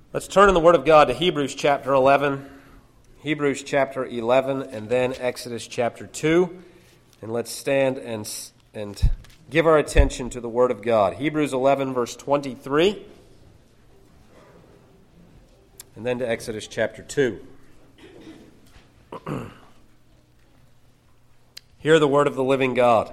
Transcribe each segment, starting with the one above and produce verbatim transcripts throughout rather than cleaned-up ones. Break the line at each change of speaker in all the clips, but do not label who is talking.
Let's turn in the Word of God to Hebrews chapter eleven, Hebrews chapter eleven, and then Exodus chapter two. And let's stand and, and give our attention to the Word of God. Hebrews eleven, verse twenty-three, and then to Exodus chapter two. Hear the word of the living God.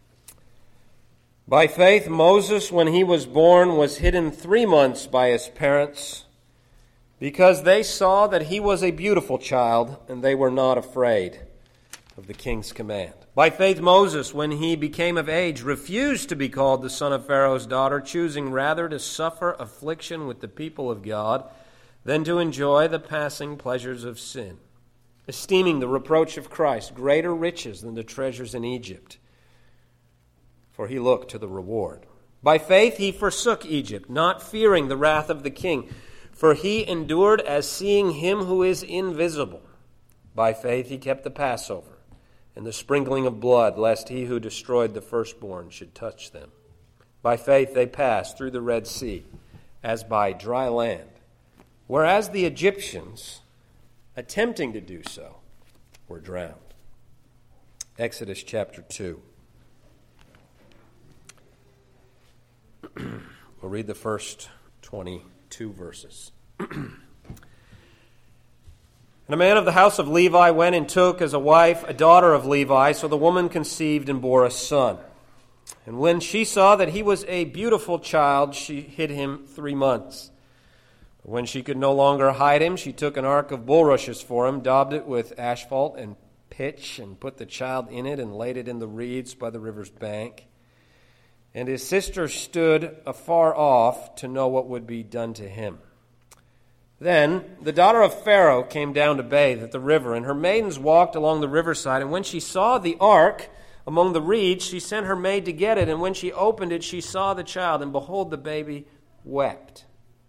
By faith, Moses, when he was born, was hidden three months by his parents, because they saw that he was a beautiful child, and they were not afraid of the king's command. By faith, Moses, when he became of age, refused to be called the son of Pharaoh's daughter, choosing rather to suffer affliction with the people of God than to enjoy the passing pleasures of sin, esteeming the reproach of Christ greater riches than the treasures in Egypt, for he looked to the reward. By faith he forsook Egypt, not fearing the wrath of the king, for he endured as seeing him who is invisible. By faith he kept the Passover and the sprinkling of blood, lest he who destroyed the firstborn should touch them. By faith they passed through the Red Sea as by dry land, whereas the Egyptians, attempting to do so, were drowned. Exodus chapter two. We'll read the first twenty-two verses. And a man of the house of Levi went and took as a wife a daughter of Levi, so the woman conceived and bore a son. And when she saw that he was a beautiful child, she hid him three months. But when she could no longer hide him, she took an ark of bulrushes for him, daubed it with asphalt and pitch, and put the child in it, and laid it in the reeds by the river's bank. And his sister stood afar off to know what would be done to him. Then the daughter of Pharaoh came down to bathe at the river, and her maidens walked along the riverside. And when she saw the ark among the reeds, she sent her maid to get it. And when she opened it, she saw the child, and behold, the baby wept.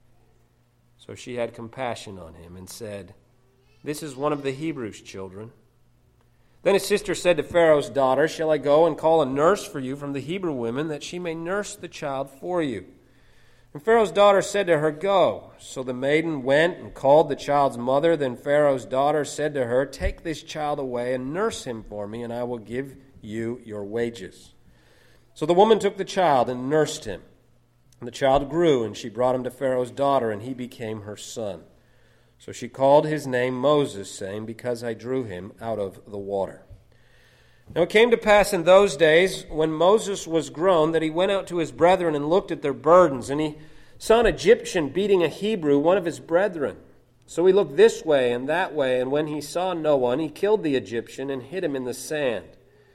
So she had compassion on him and said, "This is one of the Hebrews' children." Then his sister said to Pharaoh's daughter, "Shall I go and call a nurse for you from the Hebrew women, that she may nurse the child for you?" And Pharaoh's daughter said to her, "Go." So the maiden went and called the child's mother. Then Pharaoh's daughter said to her, "Take this child away and nurse him for me, and I will give you your wages." So the woman took the child and nursed him. And the child grew, and she brought him to Pharaoh's daughter, and he became her son. So she called his name Moses, saying, "Because I drew him out of the water." Now it came to pass in those days, when Moses was grown, that he went out to his brethren and looked at their burdens. And he saw an Egyptian beating a Hebrew, one of his brethren. So he looked this way and that way, and when he saw no one, he killed the Egyptian and hid him in the sand.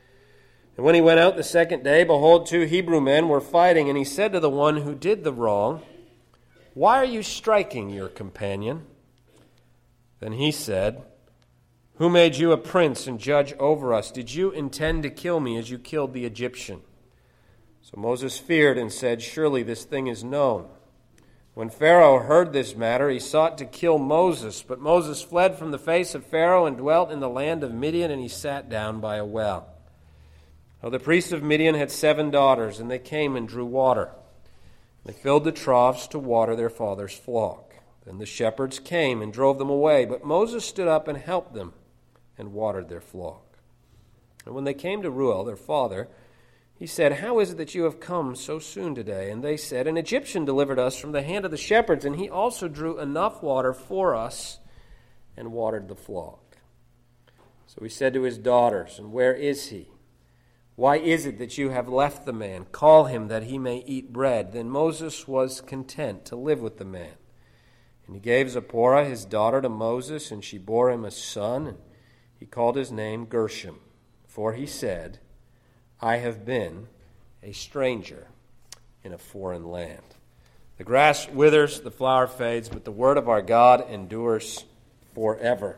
And when he went out the second day, behold, two Hebrew men were fighting, and he said to the one who did the wrong, "Why are you striking your companion?" Then he said, "Who made you a prince and judge over us? Did you intend to kill me as you killed the Egyptian?" So Moses feared and said, "Surely this thing is known." When Pharaoh heard this matter, he sought to kill Moses. But Moses fled from the face of Pharaoh and dwelt in the land of Midian, and he sat down by a well. Now the priests of Midian had seven daughters, and they came and drew water. They filled the troughs to water their father's flock. Then the shepherds came and drove them away, but Moses stood up and helped them and watered their flock. And when they came to Reuel, their father, he said, "How is it that you have come so soon today?" And they said, "An Egyptian delivered us from the hand of the shepherds, and he also drew enough water for us and watered the flock." So he said to his daughters, "And where is he? Why is it that you have left the man? Call him that he may eat bread." Then Moses was content to live with the man. And he gave Zipporah his daughter to Moses, and she bore him a son, and he called his name Gershom. For he said, "I have been a stranger in a foreign land." The grass withers, the flower fades, but the word of our God endures forever.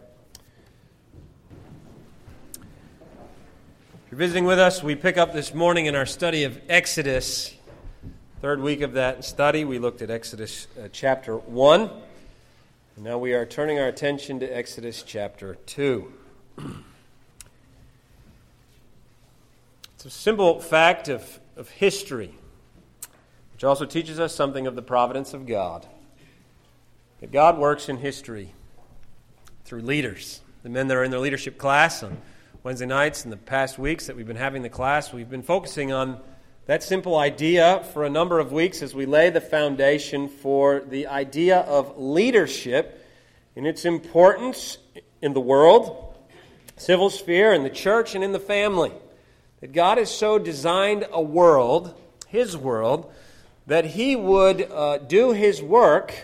If you're visiting with us, we pick up this morning in our study of Exodus. Third week of that study, we looked at Exodus uh, chapter one. And now we are turning our attention to Exodus chapter two. It's a simple fact of, of history, which also teaches us something of the providence of God. that God works in history through leaders. The men that are in their leadership class on Wednesday nights and the past weeks that we've been having the class, we've been focusing on that simple idea for a number of weeks as we lay the foundation for the idea of leadership in its importance in the world, civil sphere, in the church, and in the family. That God has so designed a world, His world, that He would uh, do His work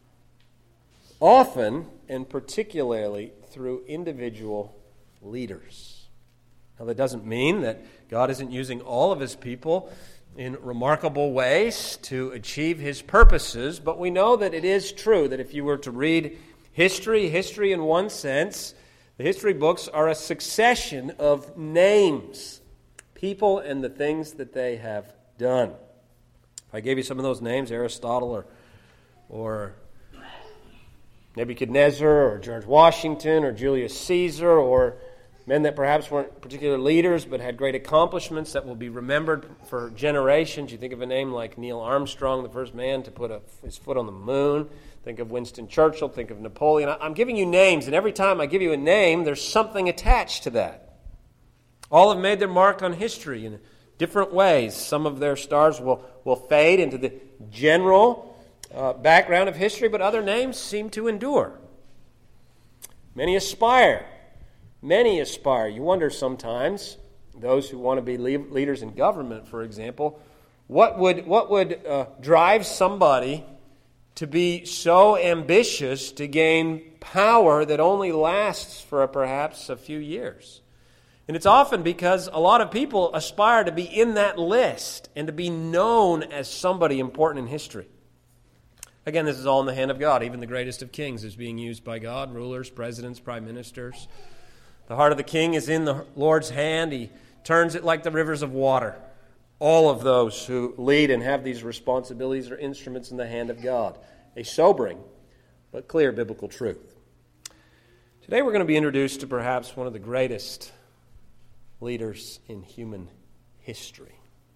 often and particularly through individual leaders. Now, that doesn't mean that God isn't using all of His people in remarkable ways to achieve His purposes, but we know that it is true that if you were to read history, history in one sense, the history books are a succession of names, people and the things that they have done. If I gave you some of those names, Aristotle or, or Nebuchadnezzar or George Washington or Julius Caesar or men that perhaps weren't particular leaders but had great accomplishments that will be remembered for generations. You think of a name like Neil Armstrong, the first man to put a, his foot on the moon. Think of Winston Churchill. Think of Napoleon. I'm giving you names, and every time I give you a name, there's something attached to that. All have made their mark on history in different ways. Some of their stars will, will fade into the general uh, background of history, but other names seem to endure. Many aspire. Many aspire. You wonder sometimes, those who want to be leaders in government, for example, what would, what would uh, drive somebody to be so ambitious to gain power that only lasts for perhaps a few years? And it's often because a lot of people aspire to be in that list and to be known as somebody important in history. Again, this is all in the hand of God. Even the greatest of kings is being used by God. Rulers, presidents, prime ministers. The heart of the king is in the Lord's hand. He turns it like the rivers of water. All of those who lead and have these responsibilities are instruments in the hand of God. A sobering but clear biblical truth. Today we're going to be introduced to perhaps one of the greatest leaders in human history.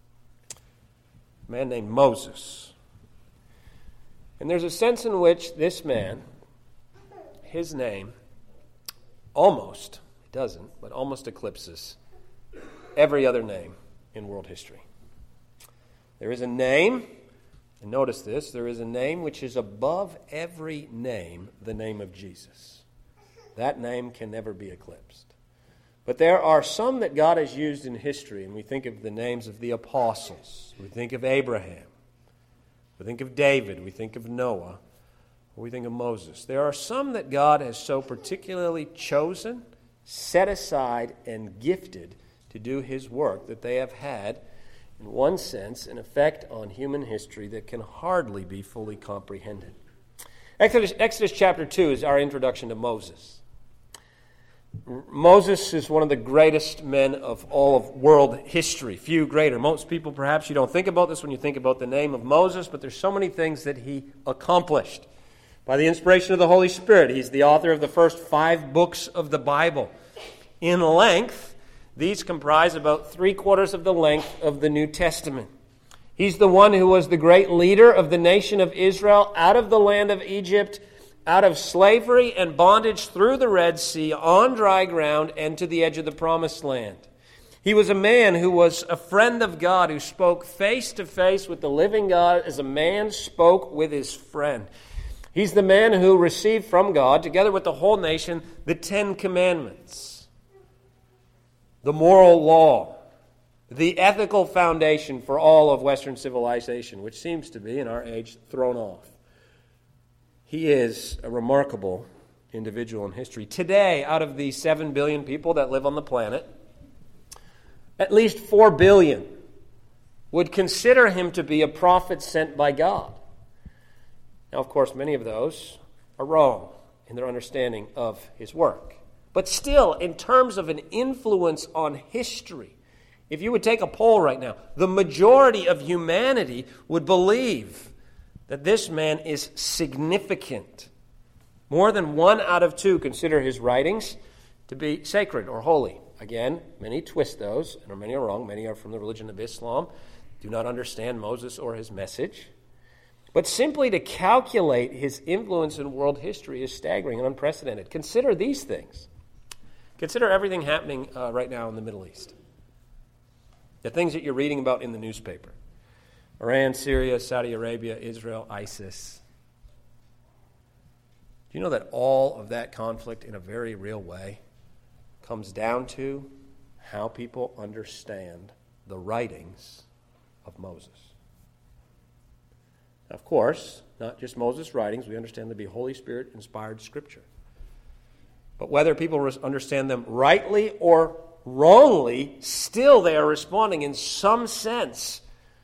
A man named Moses. And there's a sense in which this man, his name, almost, it doesn't, but almost eclipses every other name in world history. There is a name, and notice this, there is a name which is above every name, the name of Jesus. That name can never be eclipsed. But there are some that God has used in history, and we think of the names of the apostles. We think of Abraham. We think of David. We think of Noah. Or we think of Moses. There are some that God has so particularly chosen, set aside, and gifted to do His work that they have had, in one sense, an effect on human history that can hardly be fully comprehended. Exodus, Exodus chapter two is our introduction to Moses. Moses is one of the greatest men of all of world history. Few greater. Most people, perhaps, you don't think about this when you think about the name of Moses, but there's so many things that he accomplished. By the inspiration of the Holy Spirit, he's the author of the first five books of the Bible. In length, these comprise about three-quarters of the length of the New Testament. He's the one who was the great leader of the nation of Israel out of the land of Egypt, out of slavery and bondage through the Red Sea, on dry ground, and to the edge of the Promised Land. He was a man who was a friend of God, who spoke face to face with the living God as a man spoke with his friend. He's the man who received from God, together with the whole nation, the Ten Commandments, the moral law, the ethical foundation for all of Western civilization, which seems to be, in our age, thrown off. He is a remarkable individual in history. Today, out of the seven billion people that live on the planet, at least four billion would consider him to be a prophet sent by God. Now, of course, many of those are wrong in their understanding of his work. But still, in terms of an influence on history, if you would take a poll right now, the majority of humanity would believe that this man is significant. More than one out of two consider his writings to be sacred or holy. Again, many twist those, and many are wrong. Many are from the religion of Islam, do not understand Moses or his message. But simply to calculate his influence in world history is staggering and unprecedented. Consider these things. Consider everything happening uh, right now in the Middle East. The things that you're reading about in the newspaper. Iran, Syria, Saudi Arabia, Israel, ISIS. Do you know that all of that conflict in a very real way comes down to how people understand the writings of Moses? Of course, not just Moses' writings. We understand them to be Holy Spirit-inspired Scripture. But whether people understand them rightly or wrongly, still they are responding in some sense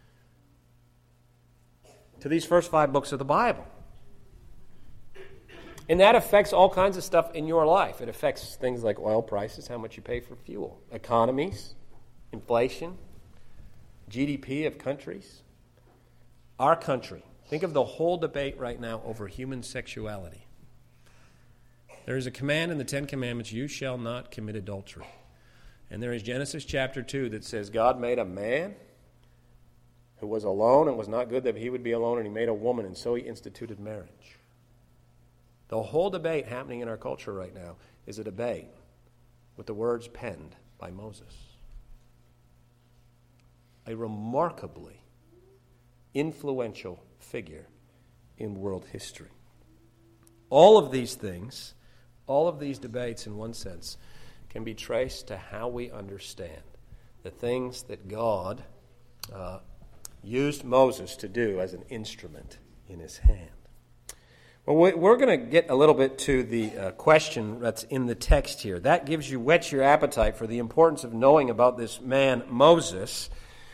to these first five books of the Bible. And that affects all kinds of stuff in your life. It affects things like oil prices, how much you pay for fuel, economies, inflation, G D P of countries. Our country. Think of the whole debate right now over human sexuality. There is a command in the Ten Commandments, you shall not commit adultery. And there is Genesis chapter two that says God made a man who was alone and was not good that he would be alone, and he made a woman, and so he instituted marriage. The whole debate happening in our culture right now is a debate with the words penned by Moses. A remarkably influential figure in world history. All of these things, all of these debates in one sense, can be traced to how we understand the things that God uh, used Moses to do as an instrument in his hand. Well, we're going to get a little bit to the uh, question that's in the text here. That gives you, whets your appetite for the importance of knowing about this man, Moses.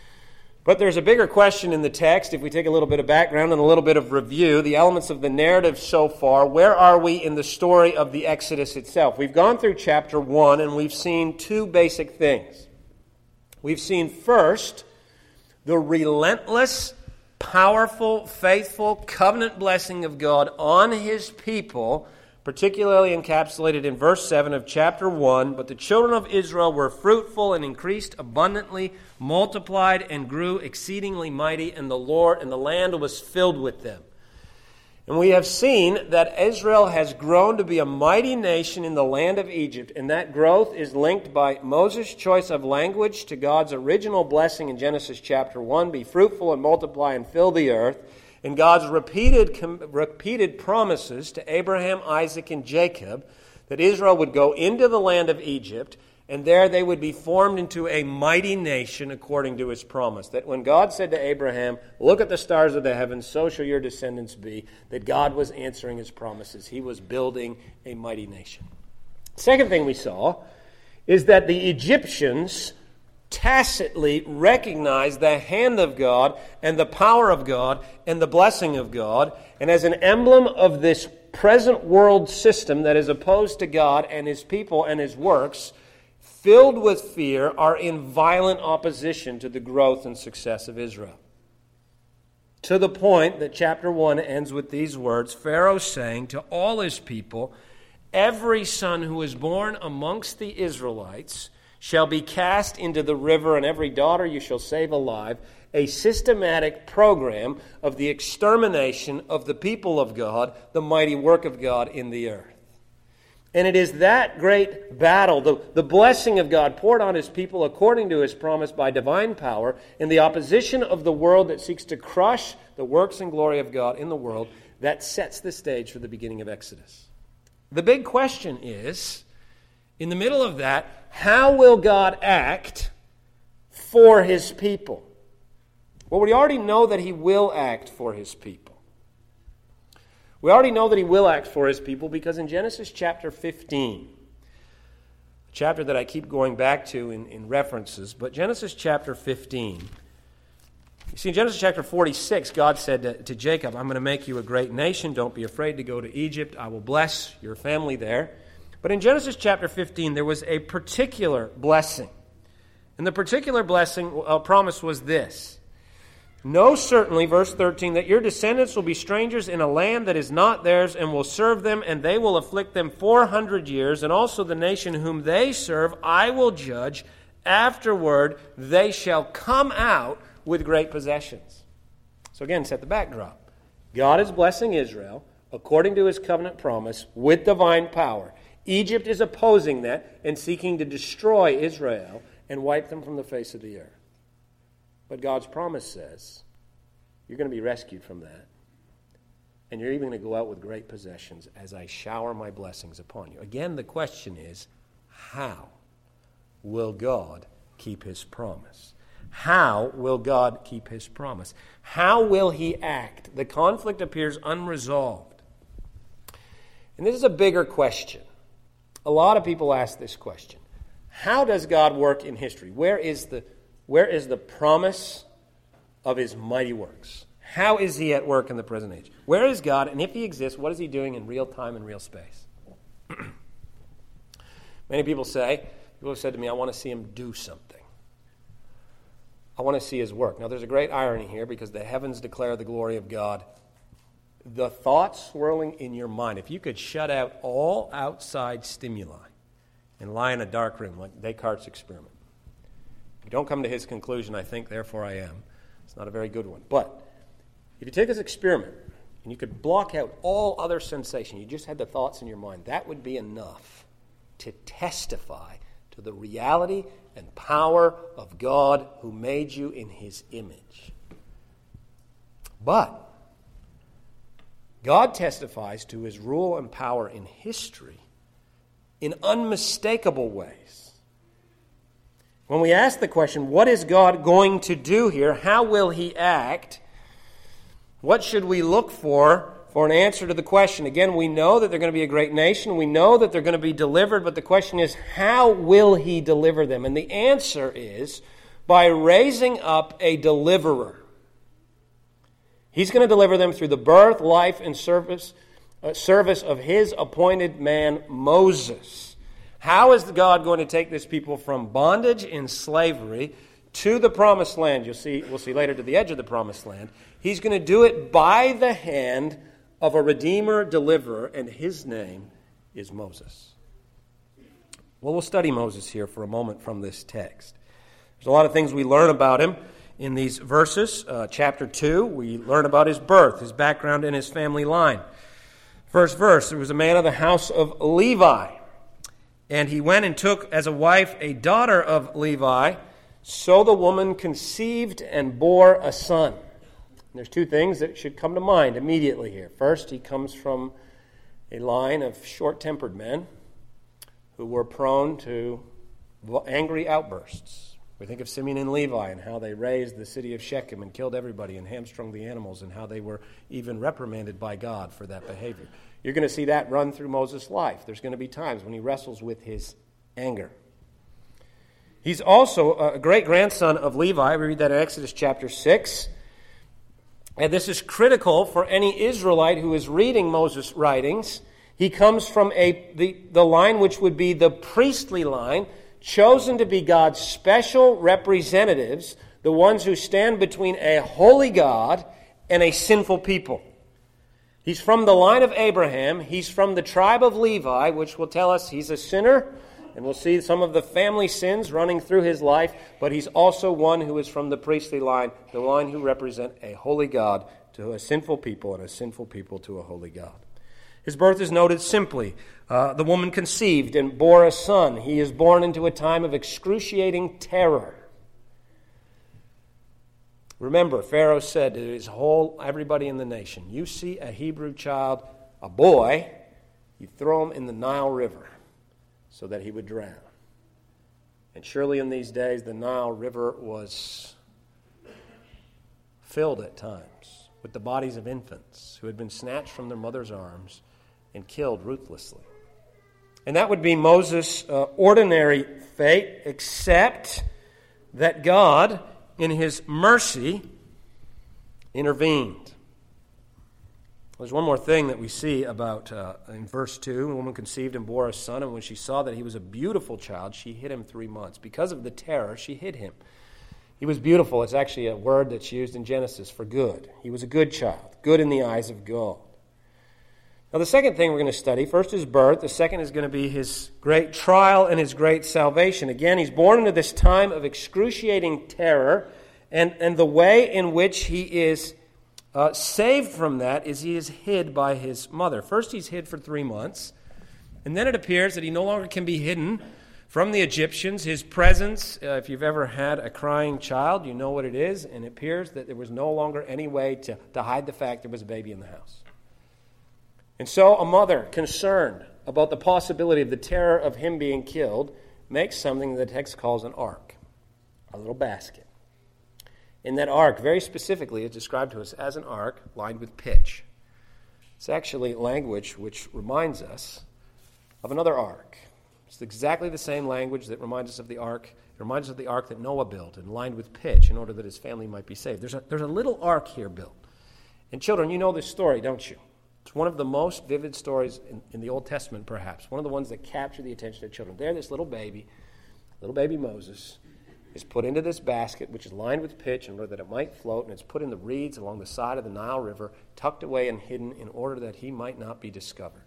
But there's a bigger question in the text. If we take a little bit of background and a little bit of review, the elements of the narrative so far, where are we in the story of the Exodus itself? We've gone through chapter one, and we've seen two basic things. We've seen first the relentless, powerful, faithful, covenant blessing of God on his people, particularly encapsulated in verse seven of chapter one. But the children of Israel were fruitful and increased abundantly, multiplied and grew exceedingly mighty, and the Lord and the land was filled with them. And we have seen that Israel has grown to be a mighty nation in the land of Egypt, and that growth is linked by Moses' choice of language to God's original blessing in Genesis chapter one, be fruitful and multiply and fill the earth, and God's repeated, repeated promises to Abraham, Isaac, and Jacob that Israel would go into the land of Egypt, and there they would be formed into a mighty nation according to his promise. That when God said to Abraham, look at the stars of the heavens, so shall your descendants be, that God was answering his promises. He was building a mighty nation. Second thing we saw is that the Egyptians tacitly recognized the hand of God and the power of God and the blessing of God. And as an emblem of this present world system that is opposed to God and his people and his works, filled with fear, are in violent opposition to the growth and success of Israel. To the point that chapter one ends with these words, Pharaoh saying to all his people, every son who is born amongst the Israelites shall be cast into the river, and every daughter you shall save alive. A systematic program of the extermination of the people of God, the mighty work of God in the earth. And it is that great battle, the, the blessing of God poured on his people according to his promise by divine power, in the opposition of the world that seeks to crush the works and glory of God in the world, that sets the stage for the beginning of Exodus. The big question is, in the middle of that, how will God act for his people? Well, we already know that he will act for his people. We already know that he will act for his people because in Genesis chapter fifteen, a chapter that I keep going back to in, in references, but Genesis chapter fifteen, you see in Genesis chapter forty-six, God said to, to Jacob, I'm going to make you a great nation. Don't be afraid to go to Egypt. I will bless your family there. But in Genesis chapter fifteen, there was a particular blessing. And the particular blessing, uh, promise was this. Know certainly, verse thirteen, that your descendants will be strangers in a land that is not theirs and will serve them, and they will afflict them four hundred years, and also the nation whom they serve I will judge. Afterward they shall come out with great possessions. So again, set the backdrop. God is blessing Israel according to his covenant promise with divine power. Egypt is opposing that and seeking to destroy Israel and wipe them from the face of the earth. But God's promise says you're going to be rescued from that. And you're even going to go out with great possessions as I shower my blessings upon you. Again, the question is, how will God keep his promise? How will God keep his promise? How will he act? The conflict appears unresolved. And this is a bigger question. A lot of people ask this question. How does God work in history? Where is the, where is the promise of his mighty works? How is he at work in the present age? Where is God? And if he exists, what is he doing in real time and real space? Many people say, people have said to me, I want to see him do something. I want to see his work. Now, there's a great irony here because the heavens declare the glory of God. The thoughts swirling in your mind, if you could shut out all outside stimuli and lie in a dark room, like Descartes' experiment. If you don't come to his conclusion, I think, therefore I am. It's not a very good one. But if you take this experiment and you could block out all other sensation, you just had the thoughts in your mind, that would be enough to testify to the reality and power of God who made you in his image. But God testifies to his rule and power in history in unmistakable ways. When we ask the question, what is God going to do here? How will he act? What should we look for for an answer to the question? Again, we know that they're going to be a great nation. We know that they're going to be delivered, but the question is, how will he deliver them? And the answer is by raising up a deliverer. He's going to deliver them through the birth, life, and service, uh, service of his appointed man, Moses. How is God going to take this people from bondage and slavery to the promised land? You'll see, we'll see later, to the edge of the promised land. He's going to do it by the hand of a redeemer, deliverer, and his name is Moses. Well, we'll study Moses here for a moment from this text. There's a lot of things we learn about him in these verses. Uh, chapter two, we learn about his birth, his background, and his family line. First verse, there was a man of the house of Levi, and he went and took as a wife a daughter of Levi. So the woman conceived and bore a son. And there's two things that should come to mind immediately here. First, he comes from a line of short-tempered men who were prone to angry outbursts. We think of Simeon and Levi and how they razed the city of Shechem and killed everybody and hamstrung the animals and how they were even reprimanded by God for that behavior. You're going to see that run through Moses' life. There's going to be times when he wrestles with his anger. He's also a great-grandson of Levi. We read that in Exodus chapter six. And this is critical for any Israelite who is reading Moses' writings. He comes from a the, the line which would be the priestly line, chosen to be God's special representatives, the ones who stand between a holy God and a sinful people. He's from the line of Abraham. He's from the tribe of Levi, which will tell us he's a sinner, and we'll see some of the family sins running through his life, but he's also one who is from the priestly line, the line who represent a holy God to a sinful people and a sinful people to a holy God. His birth is noted simply. Uh, the woman conceived and bore a son. He is born into a time of excruciating terror. Remember, Pharaoh said to his whole, everybody in the nation, you see a Hebrew child, a boy, you throw him in the Nile River so that he would drown. And surely in these days the Nile River was filled at times with the bodies of infants who had been snatched from their mother's arms and killed ruthlessly. And that would be Moses' uh, ordinary fate, except that God, in his mercy, intervened. There's one more thing that we see about uh, in verse two. The woman conceived and bore a son, and when she saw that he was a beautiful child, she hid him three months. Because of the terror, she hid him. He was beautiful. It's actually a word that's used in Genesis for good. He was a good child, good in the eyes of God. Now, the second thing we're going to study, first his birth. The second is going to be his great trial and his great salvation. Again, he's born into this time of excruciating terror, and, and the way in which he is uh, saved from that is he is hid by his mother. First he's hid for three months, and then it appears that he no longer can be hidden from the Egyptians. His presence, uh, if you've ever had a crying child, you know what it is, and it appears that there was no longer any way to, to hide the fact there was a baby in the house. And so a mother, concerned about the possibility of the terror of him being killed, makes something the text calls an ark, a little basket. In that ark, very specifically, it's described to us as an ark lined with pitch. It's actually language which reminds us of another ark. It's exactly the same language that reminds us of the ark. It reminds us of the ark that Noah built and lined with pitch in order that his family might be saved. There's a, there's a little ark here built. And children, you know this story, don't you? It's one of the most vivid stories in, in the Old Testament, perhaps. One of the ones that capture the attention of children. There, this little baby, little baby Moses, is put into this basket, which is lined with pitch in order that it might float, and it's put in the reeds along the side of the Nile River, tucked away and hidden in order that he might not be discovered.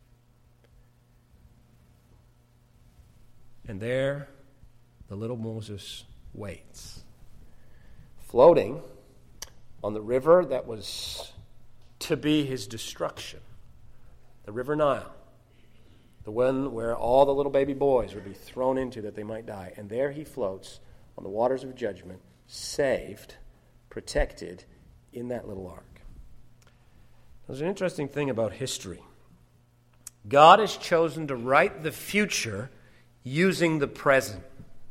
And there, the little Moses waits, floating on the river that was to be his destruction, the River Nile, the one where all the little baby boys would be thrown into that they might die. And there he floats on the waters of judgment, saved, protected in that little ark. There's an interesting thing about history. God has chosen to write the future using the present.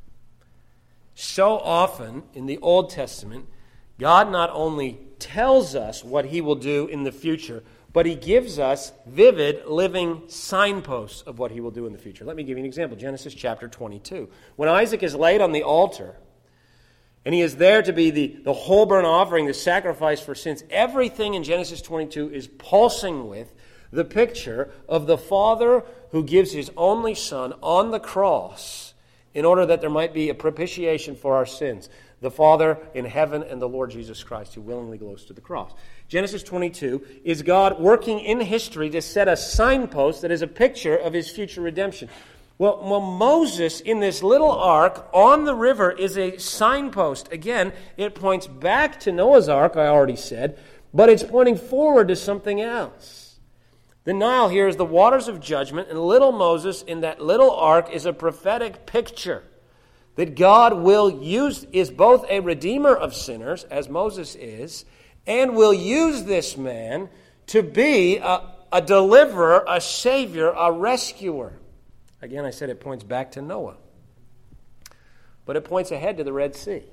So often in the Old Testament, God not only tells us what he will do in the future, but he gives us vivid, living signposts of what he will do in the future. Let me give you an example. Genesis chapter twenty-two. When Isaac is laid on the altar, and he is there to be the, the whole burnt offering, the sacrifice for sins, everything in Genesis twenty-two is pulsing with the picture of the Father who gives his only Son on the cross in order that there might be a propitiation for our sins. The Father in heaven and the Lord Jesus Christ who willingly goes to the cross. Genesis twenty-two is God working in history to set a signpost that is a picture of his future redemption. Well, well, Moses in this little ark on the river is a signpost. Again, it points back to Noah's ark, I already said, but it's pointing forward to something else. The Nile here is the waters of judgment, and little Moses in that little ark is a prophetic picture that God will use, is both a redeemer of sinners, as Moses is, and will use this man to be a, a deliverer, a savior, a rescuer. Again, I said it points back to Noah. But it points ahead to the Red Sea,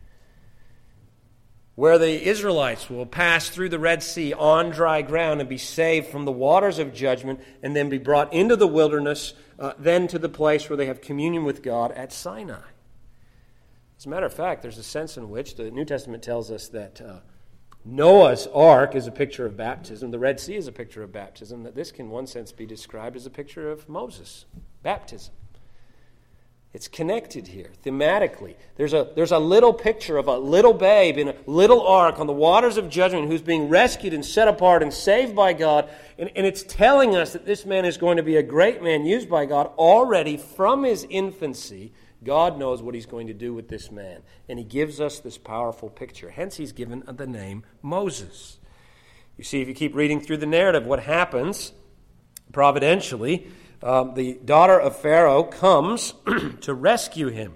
where the Israelites will pass through the Red Sea on dry ground and be saved from the waters of judgment and then be brought into the wilderness, uh, then to the place where they have communion with God at Sinai. As a matter of fact, there's a sense in which the New Testament tells us that uh, Noah's ark is a picture of baptism, the Red Sea is a picture of baptism, that this can in one sense be described as a picture of Moses' baptism. It's connected here, thematically. There's a, there's a little picture of a little babe in a little ark on the waters of judgment who's being rescued and set apart and saved by God. And, and it's telling us that this man is going to be a great man used by God already from his infancy. God knows what he's going to do with this man. And he gives us this powerful picture. Hence, he's given the name Moses. You see, if you keep reading through the narrative, what happens providentially, Um, the daughter of Pharaoh comes to rescue him.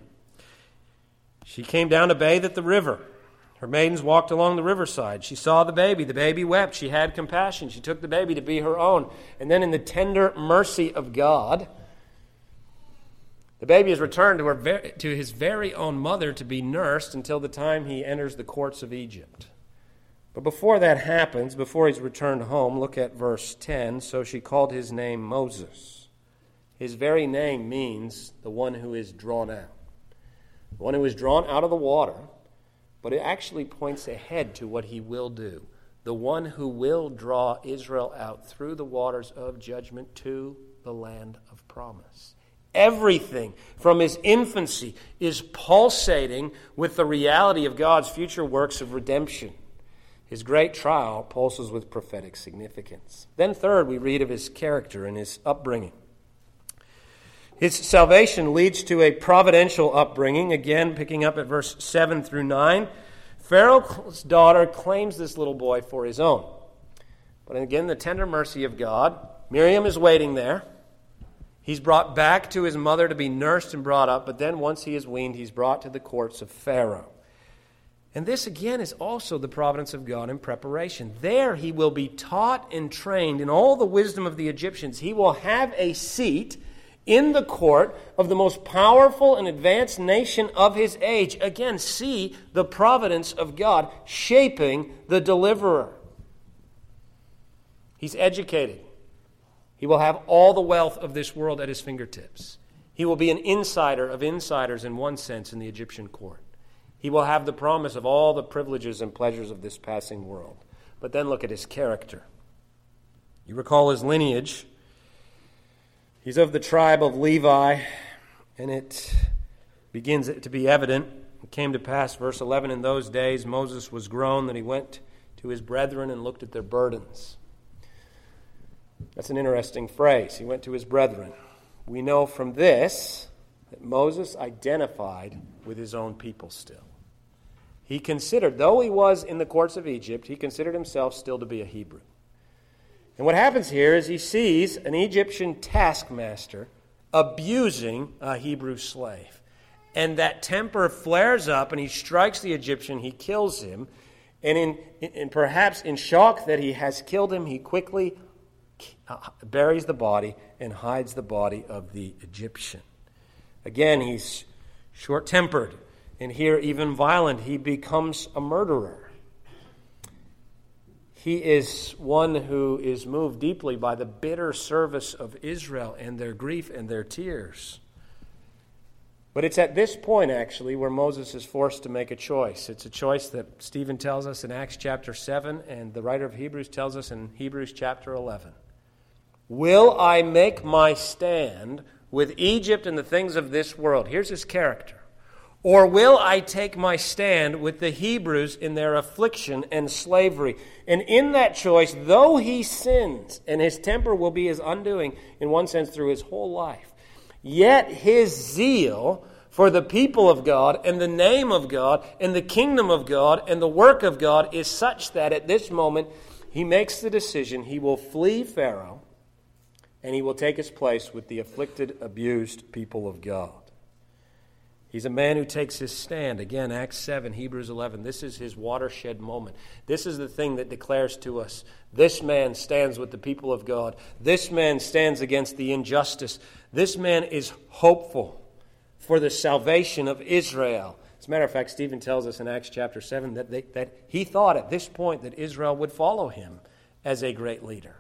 She came down to bathe at the river. Her maidens walked along the riverside. She saw the baby. The baby wept. She had compassion. She took the baby to be her own. And then in the tender mercy of God, the baby is returned to, her ver- to his very own mother to be nursed until the time he enters the courts of Egypt. But before that happens, before he's returned home, look at verse ten. So she called his name Moses. His very name means the one who is drawn out. The one who is drawn out of the water, but it actually points ahead to what he will do. The one who will draw Israel out through the waters of judgment to the land of promise. Everything from his infancy is pulsating with the reality of God's future works of redemption. His great trial pulses with prophetic significance. Then third, we read of his character and his upbringing. His salvation leads to a providential upbringing. Again, picking up at verse seven through nine. Pharaoh's daughter claims this little boy for his own. But again, the tender mercy of God, Miriam is waiting there. He's brought back to his mother to be nursed and brought up, but then once he is weaned, he's brought to the courts of Pharaoh. And this, again, is also the providence of God in preparation. There he will be taught and trained in all the wisdom of the Egyptians. He will have a seat in the court of the most powerful and advanced nation of his age. Again, see the providence of God shaping the deliverer. He's educated. He will have all the wealth of this world at his fingertips. He will be an insider of insiders in one sense in the Egyptian court. He will have the promise of all the privileges and pleasures of this passing world. But then look at his character. You recall his lineage. He's of the tribe of Levi, and it begins to be evident. It came to pass, verse eleven, in those days Moses was grown, that he went to his brethren and looked at their burdens. That's an interesting phrase. He went to his brethren. We know from this that Moses identified with his own people still. He considered, though he was in the courts of Egypt, he considered himself still to be a Hebrew. And what happens here is he sees an Egyptian taskmaster abusing a Hebrew slave. And that temper flares up and he strikes the Egyptian, he kills him. And in, in perhaps in shock that he has killed him, he quickly buries the body and hides the body of the Egyptian. Again, he's short-tempered, and here even violent. He becomes a murderer. He is one who is moved deeply by the bitter service of Israel and their grief and their tears. But it's at this point, actually, where Moses is forced to make a choice. It's a choice that Stephen tells us in Acts chapter seven, and the writer of Hebrews tells us in Hebrews chapter eleven. Will I make my stand with Egypt and the things of this world? Here's his character. Or will I take my stand with the Hebrews in their affliction and slavery? And in that choice, though he sins, and his temper will be his undoing, in one sense, through his whole life, yet his zeal for the people of God and the name of God and the kingdom of God and the work of God is such that at this moment he makes the decision he will flee Pharaoh and he will take his place with the afflicted, abused people of God. He's a man who takes his stand. Again, Acts seven, Hebrews eleven. This is his watershed moment. This is the thing that declares to us, this man stands with the people of God. This man stands against the injustice. This man is hopeful for the salvation of Israel. As a matter of fact, Stephen tells us in Acts chapter seven that, they, that he thought at this point that Israel would follow him as a great leader.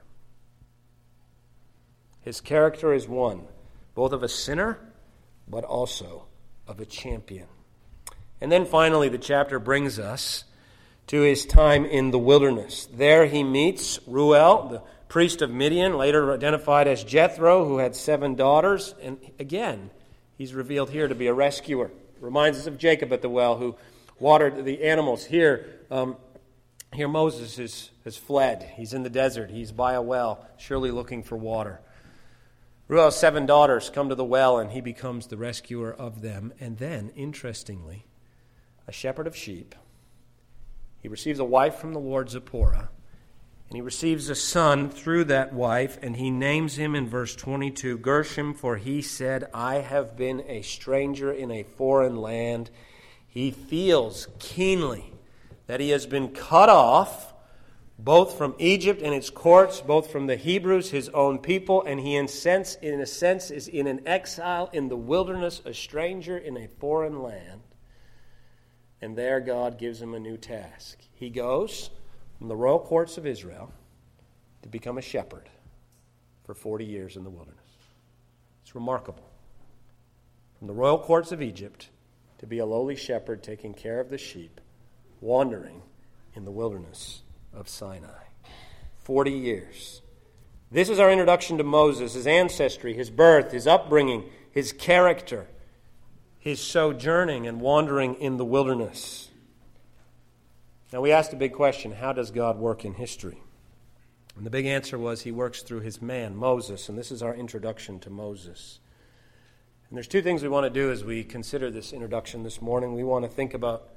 His character is one, both of a sinner, but also of a champion. And then finally, the chapter brings us to his time in the wilderness. There he meets Reuel, the priest of Midian, later identified as Jethro, who had seven daughters. And again, he's revealed here to be a rescuer. Reminds us of Jacob at the well, who watered the animals. Here, um, here Moses is, has fled. He's in the desert. He's by a well, surely looking for water. Reuel's seven daughters come to the well, and he becomes the rescuer of them. And then, interestingly, a shepherd of sheep. He receives a wife from the Lord, Zipporah, and he receives a son through that wife, and he names him in verse twenty-two, Gershom, for he said, I have been a stranger in a foreign land. He feels keenly that he has been cut off both from Egypt and its courts, both from the Hebrews, his own people, and he in sense, in a sense is in an exile in the wilderness, a stranger in a foreign land. And there God gives him a new task. He goes from the royal courts of Israel to become a shepherd for forty years in the wilderness. It's remarkable. From the royal courts of Egypt to be a lowly shepherd taking care of the sheep, wandering in the wilderness of Sinai. Forty years. This is our introduction to Moses, his ancestry, his birth, his upbringing, his character, his sojourning and wandering in the wilderness. Now we asked a big question, how does God work in history? And the big answer was he works through his man, Moses, and this is our introduction to Moses. And there's two things we want to do as we consider this introduction this morning. We want to think about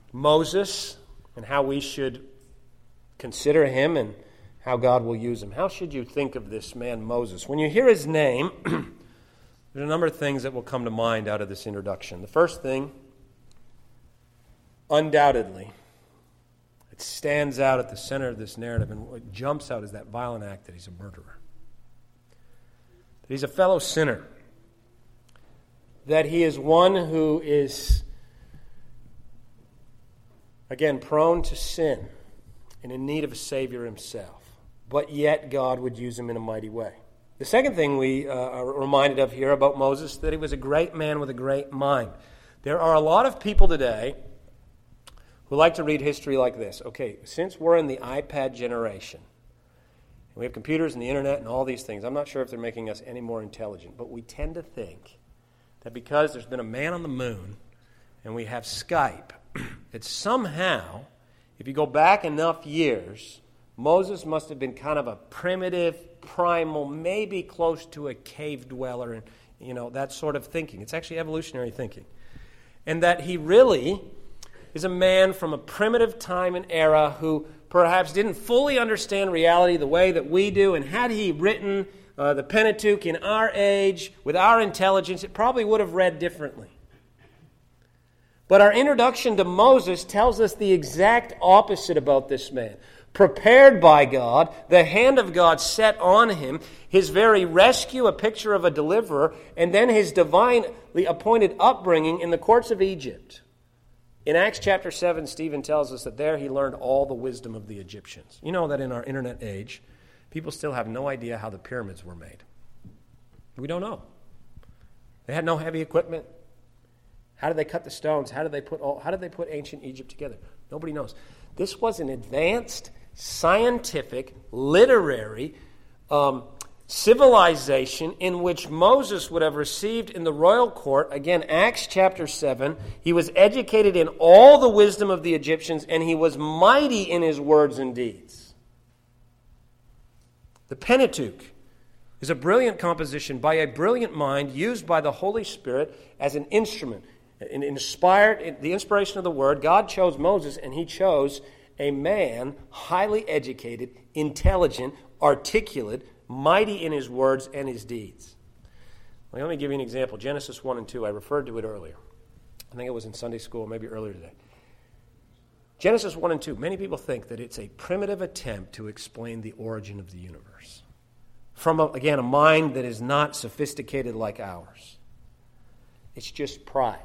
Moses and how we should consider him and how God will use him. How should you think of this man Moses? When you hear his name, there's a number of things that will come to mind out of this introduction. The first thing, undoubtedly, it stands out at the center of this narrative, and what jumps out is that violent act that he's a murderer. That he's a fellow sinner. That he is one who is, again, prone to sin and in need of a Savior himself. But yet God would use him in a mighty way. The second thing we uh, are reminded of here about Moses, that he was a great man with a great mind. There are a lot of people today who like to read history like this. Okay, since we're in the iPad generation, and we have computers and the internet and all these things, I'm not sure if they're making us any more intelligent, but we tend to think that because there's been a man on the moon and we have Skype, that somehow, if you go back enough years, Moses must have been kind of a primitive, primal, maybe close to a cave dweller, and you know, that sort of thinking. It's actually evolutionary thinking. And that he really is a man from a primitive time and era who perhaps didn't fully understand reality the way that we do, and had he written uh, the Pentateuch in our age, with our intelligence, it probably would have read differently. But our introduction to Moses tells us the exact opposite about this man. Prepared by God, the hand of God set on him, his very rescue, a picture of a deliverer, and then his divinely appointed upbringing in the courts of Egypt. In Acts chapter seven, Stephen tells us that there he learned all the wisdom of the Egyptians. You know that in our internet age, people still have no idea how the pyramids were made. We don't know. They had no heavy equipment. How did they cut the stones? How did they put all, how did they put ancient Egypt together? Nobody knows. This was an advanced, scientific, literary um, civilization in which Moses would have received in the royal court. Again, Acts chapter seven. He was educated in all the wisdom of the Egyptians, and he was mighty in his words and deeds. The Pentateuch is a brilliant composition by a brilliant mind used by the Holy Spirit as an instrument. In inspired, in the inspiration of the Word, God chose Moses, and he chose a man highly educated, intelligent, articulate, mighty in his words and his deeds. Well, let me give you an example. Genesis one and two, I referred to it earlier. I think it was in Sunday school, maybe earlier today. Genesis one and two, many people think that it's a primitive attempt to explain the origin of the universe. From, a, again, a mind that is not sophisticated like ours. It's just pride.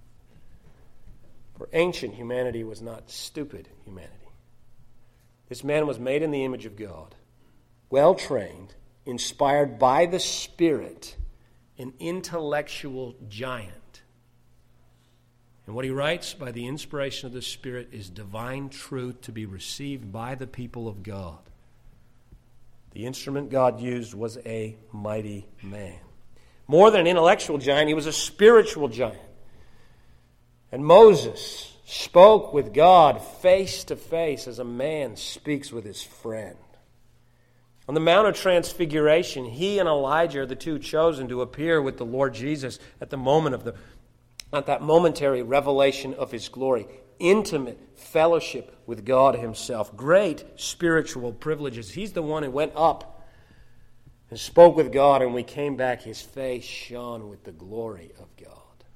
For ancient humanity was not stupid humanity. This man was made in the image of God, well-trained, inspired by the Spirit, an intellectual giant. And what he writes by the inspiration of the Spirit is divine truth to be received by the people of God. The instrument God used was a mighty man. More than an intellectual giant, he was a spiritual giant. And Moses spoke with God face to face as a man speaks with his friend. On the Mount of Transfiguration, he and Elijah are the two chosen to appear with the Lord Jesus at the moment of the, at that momentary revelation of his glory. Intimate fellowship with God himself. Great spiritual privileges. He's the one who went up and spoke with God, and when we came back, his face shone with the glory of God.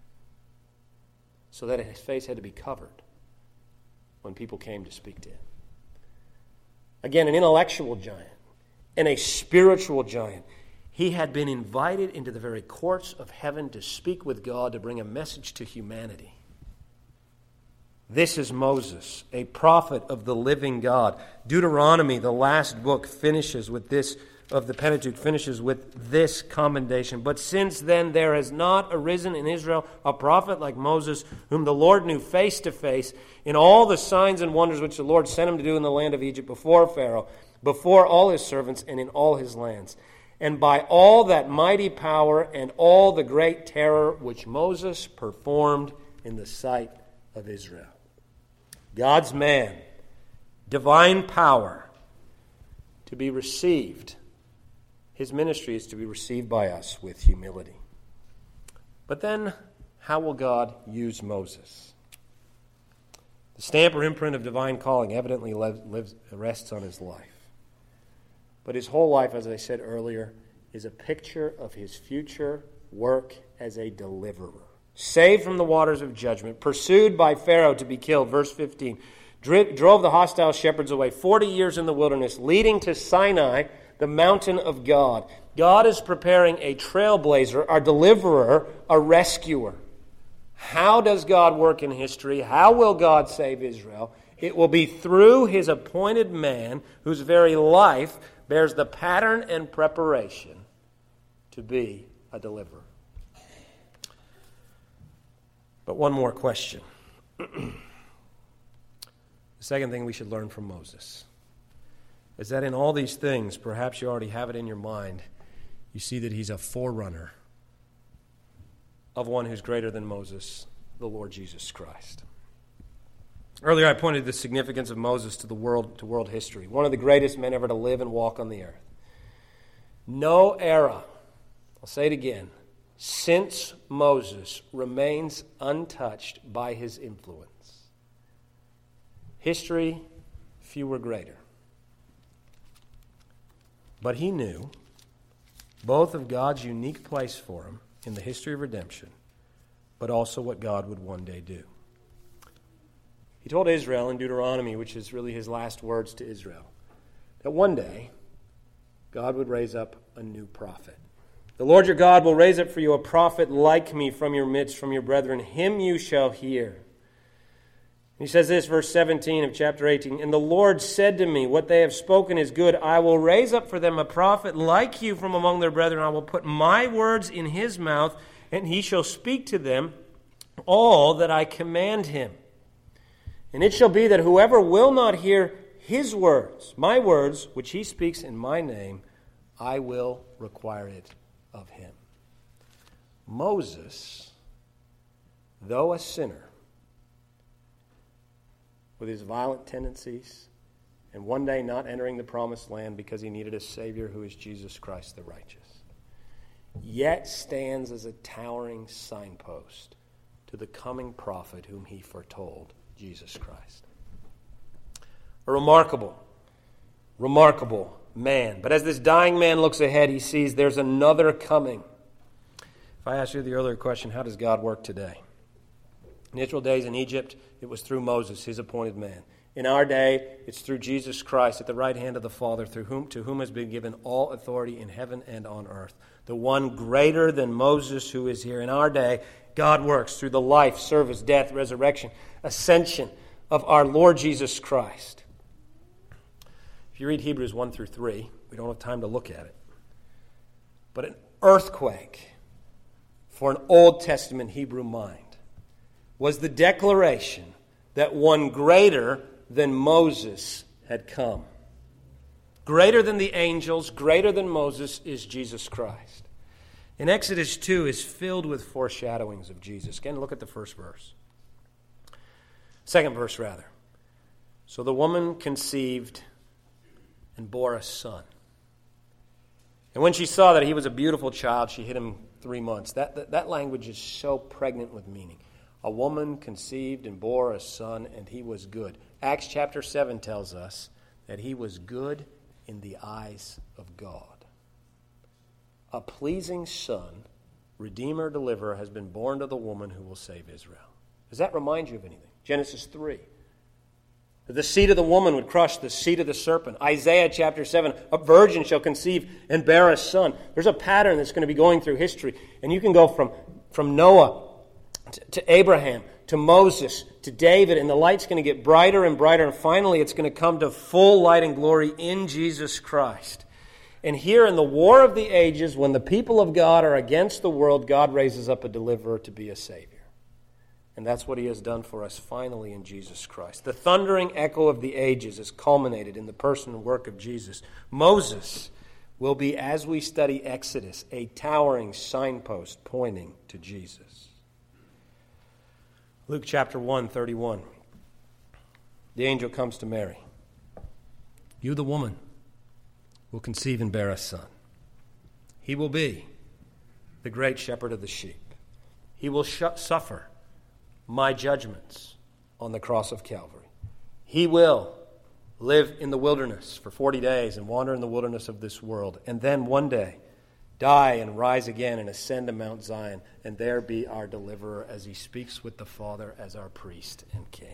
So that his face had to be covered when people came to speak to him. Again, an intellectual giant and a spiritual giant. He had been invited into the very courts of heaven to speak with God, to bring a message to humanity. This is Moses, a prophet of the living God. Deuteronomy, the last book, finishes with this, of the Pentateuch, finishes with this commendation. But since then there has not arisen in Israel a prophet like Moses, whom the Lord knew face to face, in all the signs and wonders which the Lord sent him to do in the land of Egypt, before Pharaoh, before all his servants, and in all his lands. And by all that mighty power and all the great terror which Moses performed in the sight of Israel. God's man, divine power, to be received. His ministry is to be received by us with humility. But then, how will God use Moses? The The stamp or imprint of divine calling evidently lives, lives, rests on his life. But his whole life, as I said earlier, is a picture of his future work as a deliverer. Saved from the waters of judgment, pursued by Pharaoh to be killed, verse fifteen, dri- drove the hostile shepherds away, forty years in the wilderness, leading to Sinai, the mountain of God. God is preparing a trailblazer, a deliverer, a rescuer. How does God work in history? How will God save Israel? It will be through his appointed man whose very life bears the pattern and preparation to be a deliverer. But one more question. The second thing we should learn from Moses is that in all these things, perhaps you already have it in your mind, you see that he's a forerunner of one who's greater than Moses, the Lord Jesus Christ. Earlier I pointed the significance of Moses to the world, to world history, one of the greatest men ever to live and walk on the earth. No era, I'll say it again, since Moses remains untouched by his influence. History, few were greater. But he knew both of God's unique place for him in the history of redemption, but also what God would one day do. He told Israel in Deuteronomy, which is really his last words to Israel, that one day God would raise up a new prophet. The Lord your God will raise up for you a prophet like me from your midst, from your brethren. Him you shall hear. He says this, verse seventeen of chapter eighteen, "And the Lord said to me, what they have spoken is good. I will raise up for them a prophet like you from among their brethren. I will put my words in his mouth, and he shall speak to them all that I command him. And it shall be that whoever will not hear his words, my words, which he speaks in my name, I will require it of him." Moses, though a sinner, with his violent tendencies, and one day not entering the promised land because he needed a Savior who is Jesus Christ the righteous, yet stands as a towering signpost to the coming prophet whom he foretold, Jesus Christ. A remarkable, remarkable man. But as this dying man looks ahead, he sees there's another coming. If I asked you the earlier question, how does God work today? In Israel's days in Egypt, it was through Moses, his appointed man. In our day, it's through Jesus Christ at the right hand of the Father, through whom to whom has been given all authority in heaven and on earth. The one greater than Moses who is here. In our day, God works through the life, service, death, resurrection, ascension of our Lord Jesus Christ. If you read Hebrews one through three, we don't have time to look at it, but an earthquake for an Old Testament Hebrew mind was the declaration that one greater than Moses had come. Greater than the angels, greater than Moses is Jesus Christ. In Exodus two is filled with foreshadowings of Jesus. Again, look at the first verse. Second verse, rather. "So the woman conceived and bore a son. And when she saw that he was a beautiful child, she hid him three months." That, that, that language is so pregnant with meaning. A woman conceived and bore a son, and he was good. Acts chapter seven tells us that he was good in the eyes of God. A pleasing son, Redeemer, Deliverer, has been born to the woman who will save Israel. Does that remind you of anything? Genesis three. The seed of the woman would crush the seed of the serpent. Isaiah chapter seven, a virgin shall conceive and bear a son. There's a pattern that's going to be going through history. And you can go from, from Noah to, to Abraham, to Moses, to David, and the light's going to get brighter and brighter, and finally it's going to come to full light and glory in Jesus Christ. And here in the war of the ages, when the people of God are against the world, God raises up a deliverer to be a Savior. And that's what he has done for us finally in Jesus Christ. The thundering echo of the ages is culminated in the person and work of Jesus. Moses will be, as we study Exodus, a towering signpost pointing to Jesus. Luke chapter one, thirty-one. The angel comes to Mary. "You, the woman, will conceive and bear a son. He will be the great shepherd of the sheep. He will sh- suffer my judgments on the cross of Calvary. He will live in the wilderness for forty days and wander in the wilderness of this world, and then one day die and rise again and ascend to Mount Zion, and there be our deliverer as he speaks with the Father as our priest and king.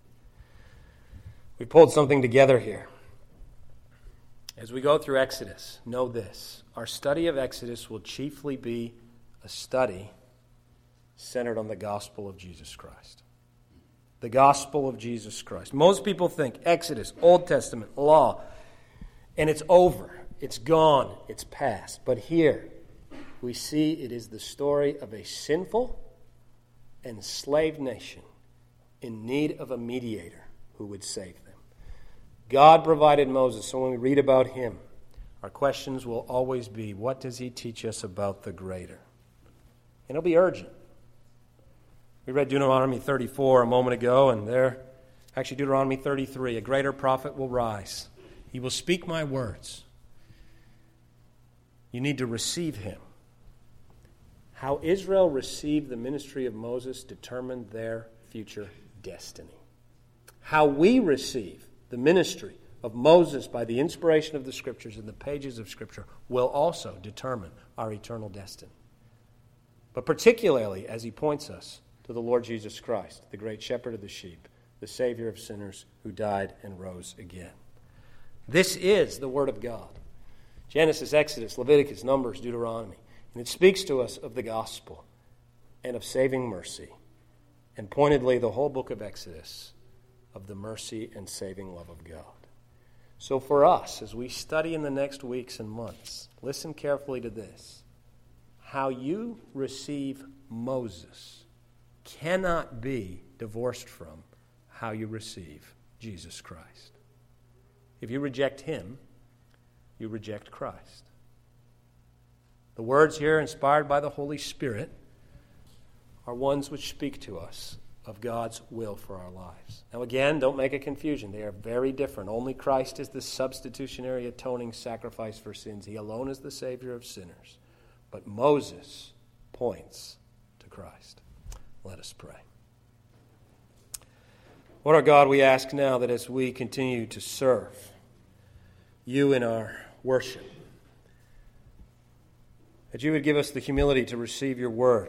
We pulled something together here. As we go through Exodus, know this: our study of Exodus will chiefly be a study centered on the gospel of Jesus Christ. The gospel of Jesus Christ. Most people think Exodus, Old Testament, law, and it's over. It's gone. It's past. But here we see it is the story of a sinful, enslaved nation in need of a mediator who would save them. God provided Moses, so when we read about him, our questions will always be, what does he teach us about the greater? And it'll be urgent. We read Deuteronomy thirty-four a moment ago, and there, actually Deuteronomy thirty-three, a greater prophet will rise. He will speak my words. You need to receive him. How Israel received the ministry of Moses determined their future destiny. How we receive the ministry of Moses by the inspiration of the Scriptures and the pages of Scripture will also determine our eternal destiny. But particularly as he points us to the Lord Jesus Christ, the great shepherd of the sheep, the Savior of sinners who died and rose again. This is the Word of God. Genesis, Exodus, Leviticus, Numbers, Deuteronomy. And it speaks to us of the gospel and of saving mercy. And pointedly, the whole book of Exodus, of the mercy and saving love of God. So for us, as we study in the next weeks and months, listen carefully to this. How you receive Moses cannot be divorced from how you receive Jesus Christ. If you reject him, you reject Christ. The words here, inspired by the Holy Spirit, are ones which speak to us of God's will for our lives. Now again, don't make a confusion. They are very different. Only Christ is the substitutionary atoning sacrifice for sins. He alone is the Savior of sinners. But Moses points to Christ. Let us pray. Lord our God, we ask now that as we continue to serve you in our worship, that you would give us the humility to receive your word.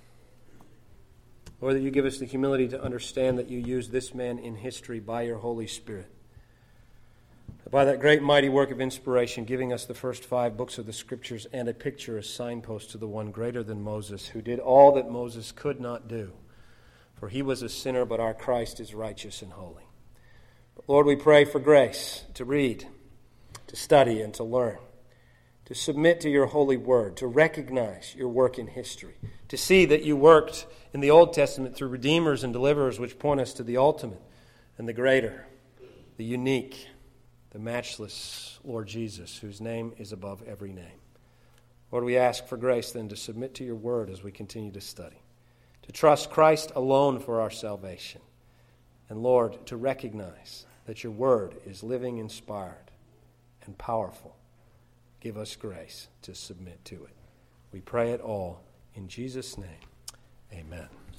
Lord, that you give us the humility to understand that you use this man in history by your Holy Spirit. By that great mighty work of inspiration, giving us the first five books of the Scriptures and a picture, a signpost to the one greater than Moses, who did all that Moses could not do. For he was a sinner, but our Christ is righteous and holy. But Lord, we pray for grace to read, to study, and to learn, to submit to your holy word, to recognize your work in history, to see that you worked in the Old Testament through redeemers and deliverers which point us to the ultimate and the greater, the unique, the matchless Lord Jesus, whose name is above every name. Lord, we ask for grace then to submit to your word as we continue to study, to trust Christ alone for our salvation, and Lord, to recognize that your word is living, inspired, and powerful. Give us grace to submit to it. We pray it all in Jesus' name. Amen.